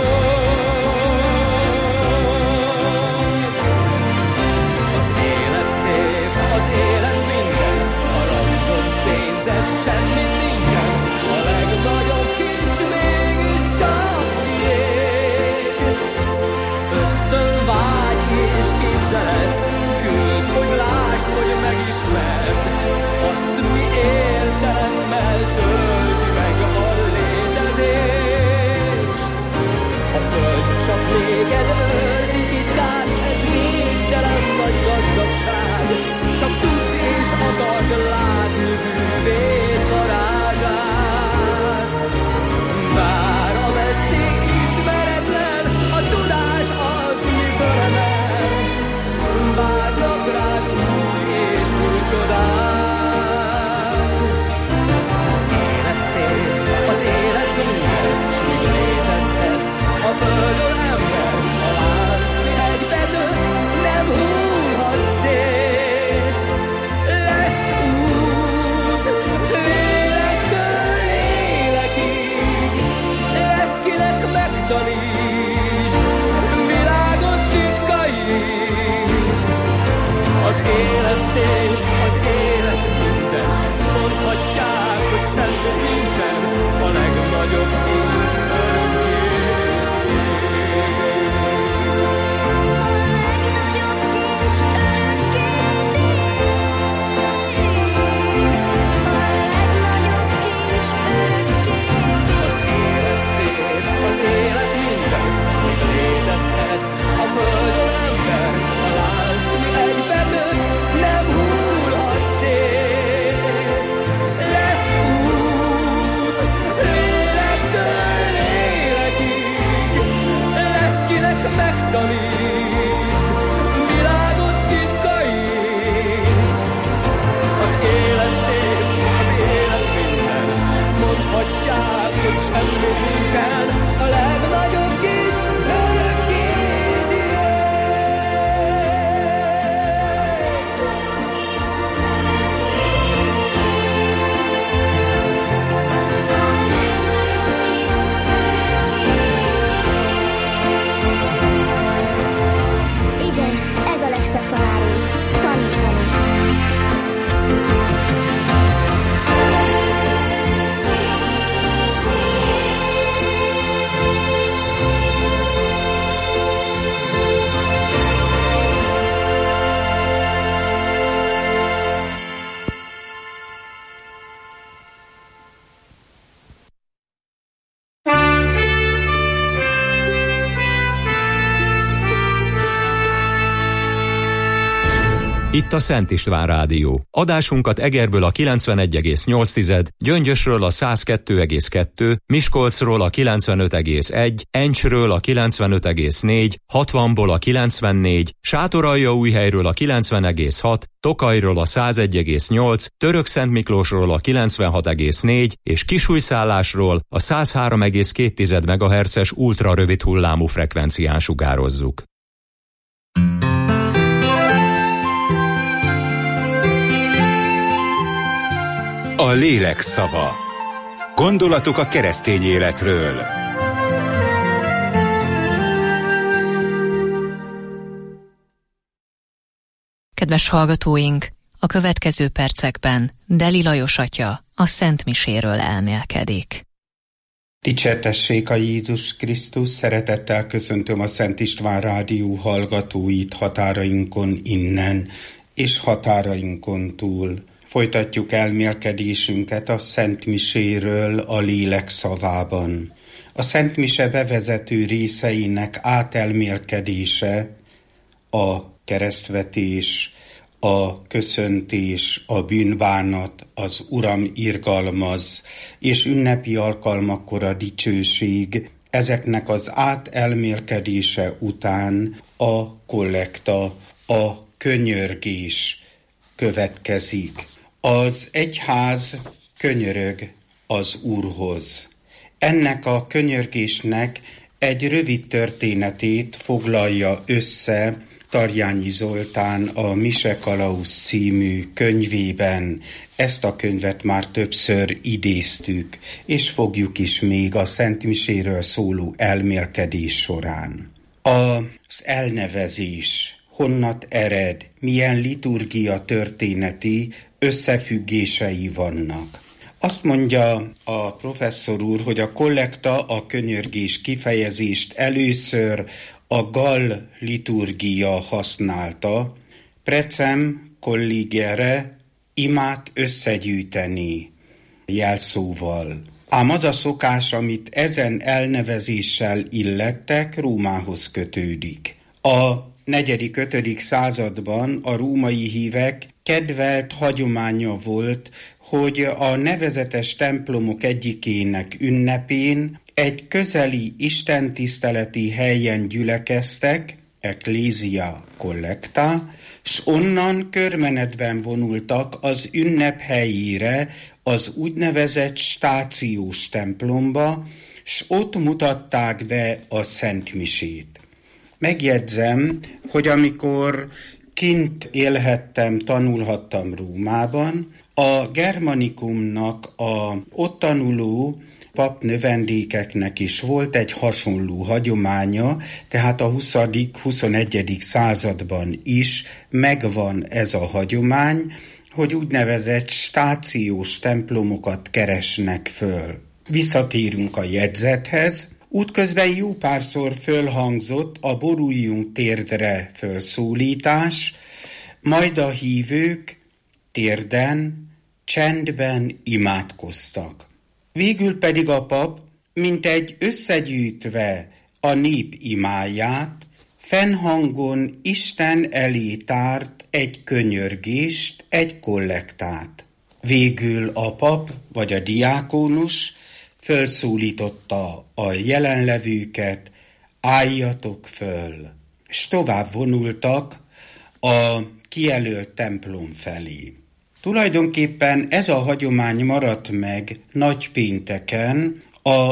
Az élet szép, az élet minden, harangod, pénzed, semmit nincsen, a legnagyobb kincs mégiscsak tiéd. Ösztön, vágy és képzelet, küld, hogy lásd, hogy megismerd, azt mi értelemmel tölti meg a létezést. A föld csak téged őrzi titkát, ez végtelen nagy gazdagság, csak tudd és akard látni bűvét, varázsát. Bár a veszély ismeretlen, a tudás az, mi fölemel, várnak rád új és új csodák. Az élet szép, az élet minden, s még létezhet a földön ember, a lánc mi egybe dönt, nem hullhat szét. Lesz út, lélektől lélekig, lesz kinek megtanítsd világot titkait. Az élet szép, az élet minden, mondhatják, hogy semmi nincsen, a legnagyobb kincs örökké. Az élet szép, az élet minden, s még létezhet a földön ember, a lánc mi egybe dönt, nem hullhat szét. Lesz út, lélektől lélekig, lesz kinek megtanítsd világot titkait. Az élet szép, az élet minden, mondhatják, hogy semmi nincsen, a legnagyobb kincs örökké Igen, ez a legszebb tanárunk, tanítani. Itt a Szent István Rádió. Adásunkat Egerből a kilencvenegy egész nyolc, Gyöngyösről a száz kettő egész kettő, Miskolcról a kilencvenöt egész egy, Encsről a kilencvenöt egész négy, hatvanból a kilencvennégy, Sátoraljaújhelyről a kilencven egész hat, Tokajról a száz egy egész nyolc, Törökszentmiklósról a kilencvenhat egész négy és Kisújszállásról a száz három egész két megahertzes ultrarövid hullámú frekvencián sugározzuk. A lélek szava. Gondolatok a keresztény életről. Kedves hallgatóink, a következő percekben Deli Lajos atya a Szent Miséről elmélkedik. Dicsértessék a Jézus Krisztus, szeretettel köszöntöm a Szent István Rádió hallgatóit határainkon innen és határainkon túl. Folytatjuk elmélkedésünket a Szent Miséről a lélek szavában. A Szent Mise bevezető részeinek átelmélkedése a keresztvetés, a köszöntés, a bűnbánat, az Uram irgalmaz, és ünnepi alkalmakkor a dicsőség. Ezeknek az átelmélkedése után a kollekta, a könyörgés következik. Az egyház könyörög az Úrhoz. Ennek a könyörgésnek egy rövid történetét foglalja össze Tarjányi Zoltán a Mise Kalausz című könyvében. Ezt a könyvet már többször idéztük, és fogjuk is még a Szent Miséről szóló elmélkedés során. Az elnevezés honnat ered, milyen liturgia történeti összefüggései vannak. Azt mondja a professzor úr, hogy a kollekta, a könyörgés kifejezést először a gall liturgia használta, precem colligere, imát összegyűjteni jelszóval. Ám az a szokás, amit ezen elnevezéssel illettek, Rómához kötődik. A negyedik-ötödik században a római hívek kedvelt hagyománya volt, hogy a nevezetes templomok egyikének ünnepén egy közeli istentiszteleti helyen gyülekeztek, ecclesia collecta, s onnan körmenetben vonultak az ünnep helyére, az úgynevezett stációs templomba, s ott mutatták be a Szent Misét. Megjegyzem, hogy amikor kint élhettem, tanulhattam Rómában, a germanikumnak a ott tanuló papnövendékeknek is volt egy hasonló hagyománya, tehát a huszadik-huszonegyedik században is megvan ez a hagyomány, hogy úgynevezett stációs templomokat keresnek föl. Visszatérünk a jegyzethez. Útközben jó párszor fölhangzott a boruljunk térdre fölszólítás, majd a hívők térden, csendben imádkoztak. Végül pedig a pap, mint egy összegyűjtve a nép imáját, fennhangon Isten elé tárt egy könyörgést, egy kollektát. Végül a pap vagy a diákónus fölszólította a jelenlevőket, álljatok föl, és tovább vonultak a kijelölt templom felé. Tulajdonképpen ez a hagyomány maradt meg nagypénteken a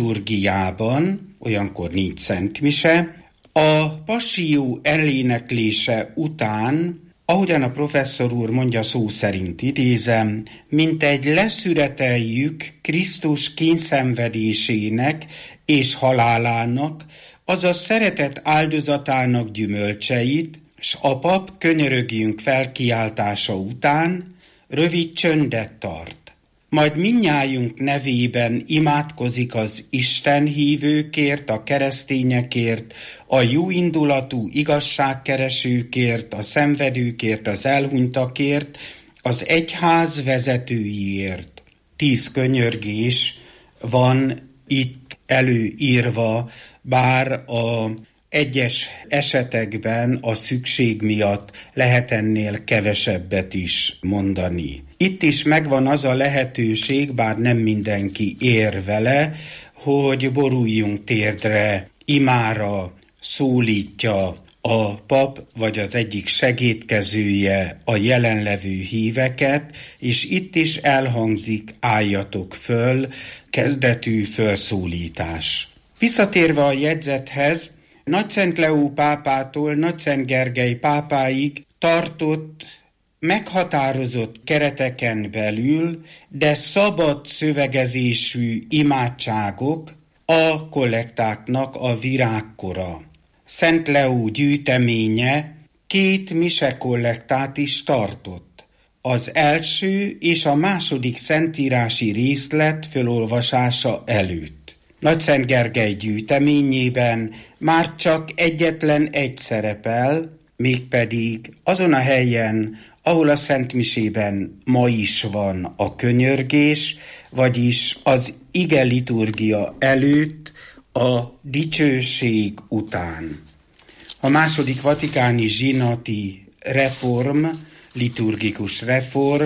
liturgiában, olyankor nincs szentmise, a passió eléneklése után, ahogyan a professzor úr mondja, szó szerint idézem, mint egy leszüreteljük Krisztus kényszenvedésének és halálának, azaz szeretet áldozatának gyümölcseit, s a pap könyörögjünk felkiáltása után rövid csöndet tart. Majd mindnyájunk nevében imádkozik az Isten hívőkért, a keresztényekért, a jóindulatú igazságkeresőkért, a szenvedőkért, az elhunytakért, az egyház vezetőiért. Tíz könyörgés van itt előírva, bár a egyes esetekben a szükség miatt lehet ennél kevesebbet is mondani. Itt is megvan az a lehetőség, bár nem mindenki ér vele, hogy boruljunk térdre, imára szólítja a pap vagy az egyik segédkezője a jelenlevő híveket, és itt is elhangzik álljatok föl, kezdetű fölszólítás. Visszatérve a jegyzethez, Nagyszent Leó pápától Nagyszent Gergely pápáig tartott, meghatározott kereteken belül, de szabad szövegezésű imádságok a kollektáknak a virágkora. Szent Leó gyűjteménye két mise kollektát is tartott. Az első és a második szentírási részlet felolvasása előtt. Nagyszent Gergely gyűjteményében már csak egyetlen egy szerepel, mégpedig azon a helyen, ahol a Szent Misében ma is van a könyörgés, vagyis az ige liturgia előtt, a dicsőség után. A második vatikáni zsinati reform, liturgikus reform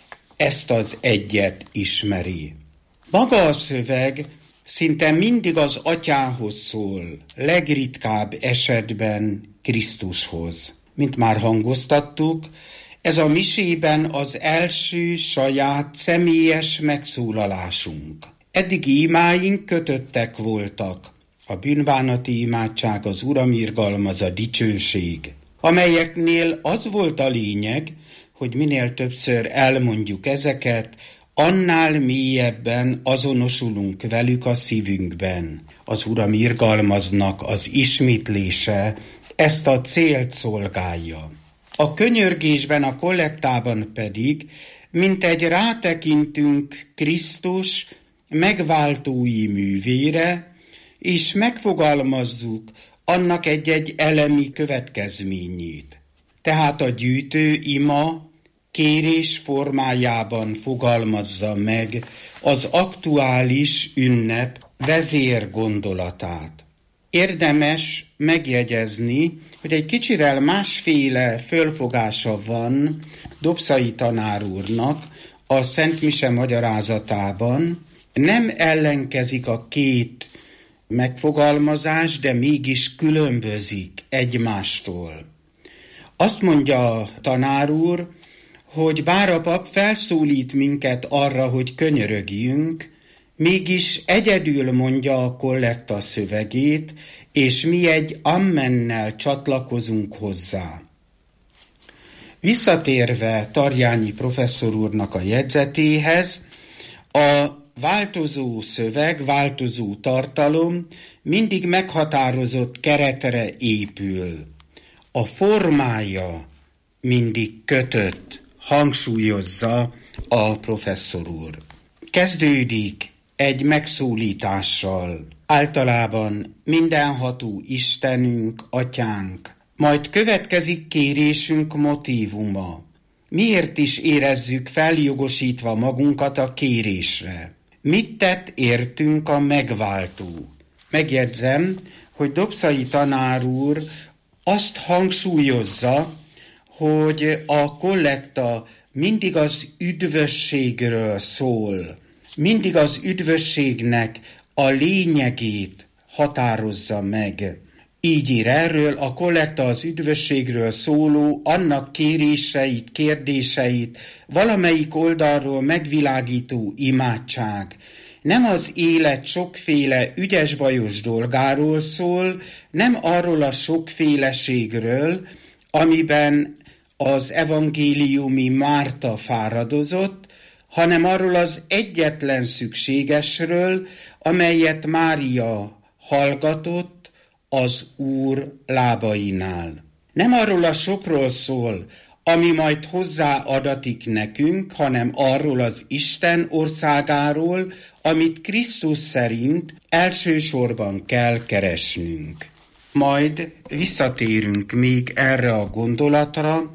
ezt az egyet ismeri. Maga a szöveg szinte mindig az atyához szól, legritkább esetben Krisztushoz. Mint már hangoztattuk, Ez a misében az első saját személyes megszólalásunk. Eddigi imáink kötöttek voltak. A bűnbánati imádság, az Uram irgalmaz, a dicsőség, amelyeknél az volt a lényeg, hogy minél többször elmondjuk ezeket, annál mélyebben azonosulunk velük a szívünkben. Az Uram irgalmaznak az ismétlése ezt a célt szolgálja. A könyörgésben, a kollektában pedig, mint egy rátekintünk Krisztus megváltói művére, és megfogalmazzuk annak egy-egy elemi következményét. Tehát a gyűjtő ima kérés formájában fogalmazza meg az aktuális ünnep vezérgondolatát. Érdemes megjegyezni, hogy egy kicsivel másféle fölfogása van Dobszai tanár úrnak a Szent Mise magyarázatában. Nem ellenkezik a két megfogalmazás, de mégis különbözik egymástól. Azt mondja a tanár úr, hogy bár a pap felszólít minket arra, hogy könyörögjünk, mégis egyedül mondja a kollekta szövegét, és mi egy ammennel csatlakozunk hozzá. Visszatérve Tarjányi professzor úrnak a jegyzetéhez, a változó szöveg, változó tartalom mindig meghatározott keretre épül. A formája mindig kötött, hangsúlyozza a professzor úr. Kezdődik egy megszólítással, általában mindenható Istenünk, Atyánk, majd következik kérésünk motívuma. Miért is érezzük feljogosítva magunkat a kérésre? Mit tett értünk a megváltó? Megjegyzem, hogy Dobszai tanár úr azt hangsúlyozza, hogy a kollekta mindig az üdvösségről szól, mindig az üdvösségnek a lényegét határozza meg. Így ír erről a kollekta az üdvösségről szóló, annak kéréseit, kérdéseit valamelyik oldalról megvilágító imádság. Nem az élet sokféle ügyes-bajos dolgáról szól, nem arról a sokféleségről, amiben az evangéliumi Márta fáradozott, hanem arról az egyetlen szükségesről, amelyet Mária hallgatott az Úr lábainál. Nem arról a sokról szól, ami majd hozzáadatik nekünk, hanem arról az Isten országáról, amit Krisztus szerint elsősorban kell keresnünk. Majd visszatérünk még erre a gondolatra,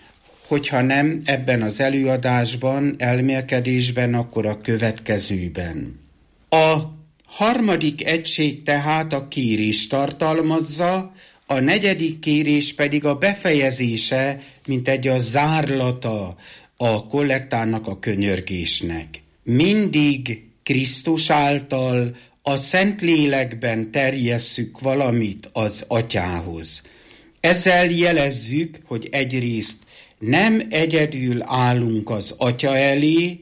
hogyha nem ebben az előadásban, elmélkedésben, akkor a következőben. A harmadik egység tehát a kérés tartalmazza, a negyedik kérés pedig a befejezése, mint egy a zárlata a kollektának, a könyörgésnek. Mindig Krisztus által a Szentlélekben terjesszük valamit az Atyához. Ezzel jelezzük, hogy egyrészt nem egyedül állunk az Atya elé,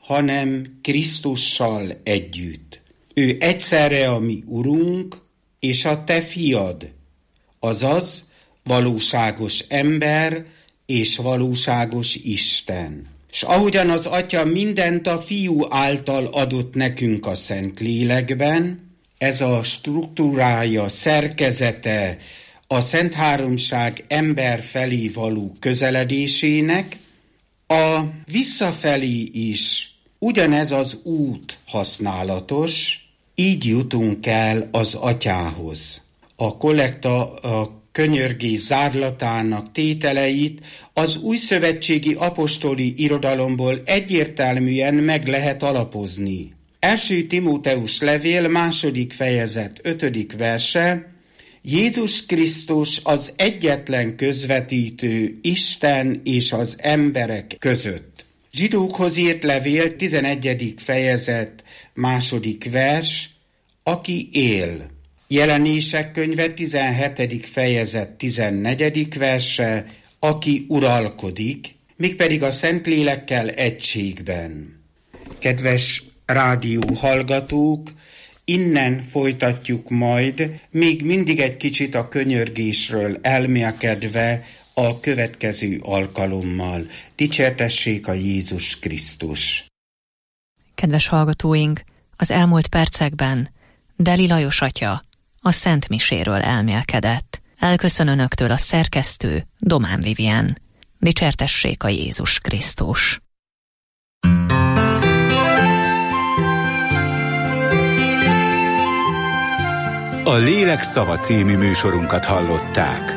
hanem Krisztussal együtt. Ő egyszerre a mi Urunk és a te fiad, azaz valóságos ember és valóságos Isten. És ahogyan az Atya mindent a Fiú által adott nekünk a Szentlélekben, ez a struktúrája, szerkezete a Szent Háromság ember felé való közeledésének, a visszafelé is ugyanez az út használatos, így jutunk el az Atyához. A kollekta a könyörgés zárlatának tételeit az újszövetségi apostoli irodalomból egyértelműen meg lehet alapozni. Első Timóteus levél, második fejezet, ötödik verse, Jézus Krisztus az egyetlen közvetítő Isten és az emberek között. Zsidókhoz írt levél, tizenegyedik fejezet, második vers, aki él. Jelenések könyve, tizenhetedik fejezet, tizennegyedik verse, aki uralkodik. mégpedig a Szentlélekkel egységben. Kedves rádió hallgatók, innen folytatjuk majd, még mindig egy kicsit a könyörgésről elmélkedve a következő alkalommal. Dicsértessék a Jézus Krisztus! Kedves hallgatóink, az elmúlt percekben Deli Lajos atya a Szent Miséről elmélkedett. Elköszön önöktől a szerkesztő, Domán Vivien. Dicsértessék a Jézus Krisztus! A Lélek Szava című műsorunkat hallották.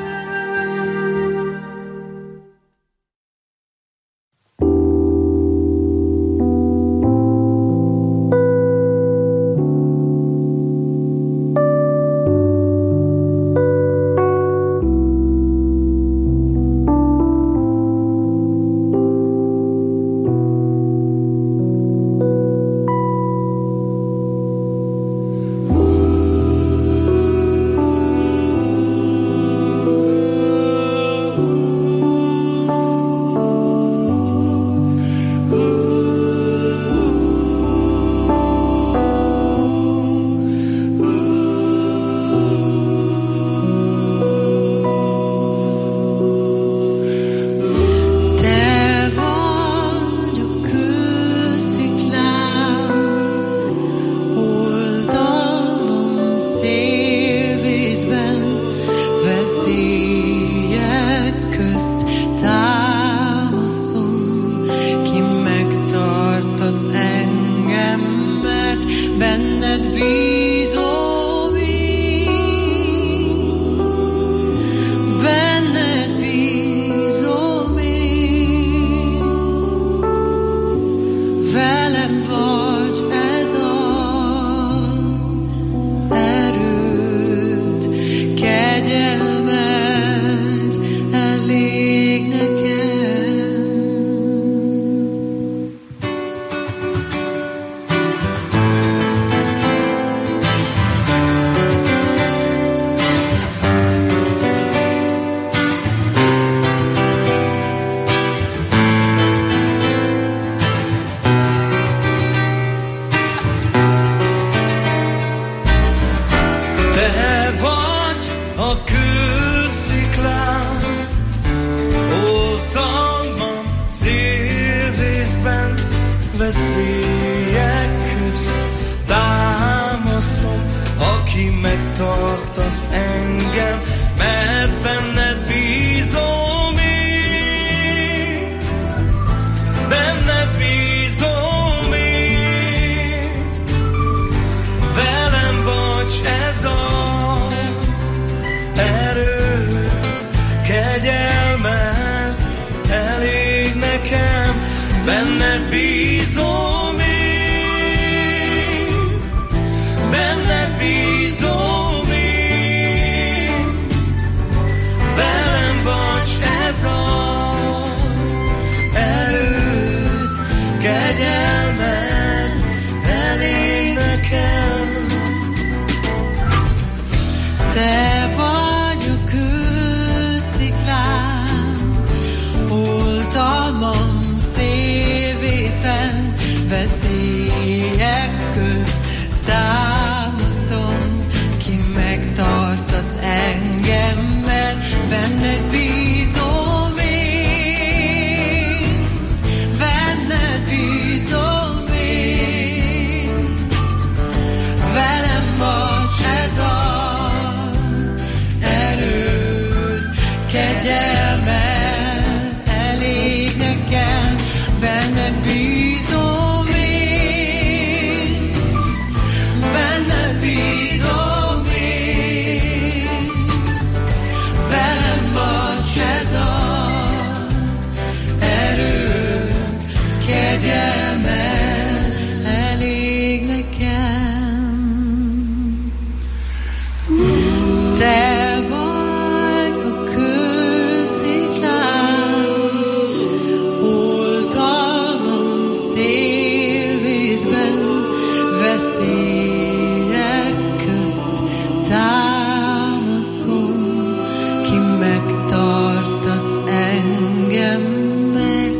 Támaszom, ki megtartasz engem, mert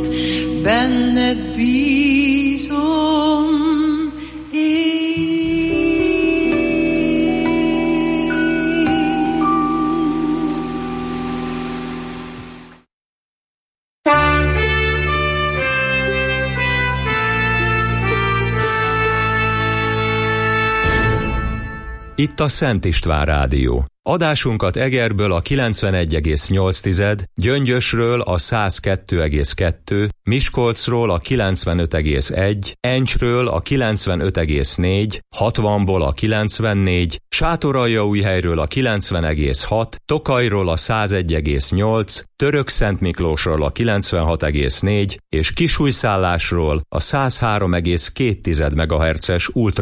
itt a Szent István Rádió. Adásunkat Egerből a kilencvenegy egész nyolc, Gyöngyösről a száz kettő egész kettő, Miskolcról a kilencvenöt egész egy, Encsről a kilencvenöt egész négy, hatvanból a kilencvennégy, Sátoraljaújhelyről a kilencven egész hat, Tokajról a száz egy egész nyolc, Törökszentmiklósról a kilencvenhat egész négy és Kisújszállásról a száz három egész két megahertzes ultra